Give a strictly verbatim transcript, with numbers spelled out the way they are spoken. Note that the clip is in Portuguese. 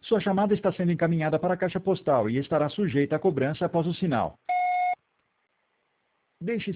Sua chamada está sendo encaminhada para a caixa postal e estará sujeita a cobrança após o sinal. Deixe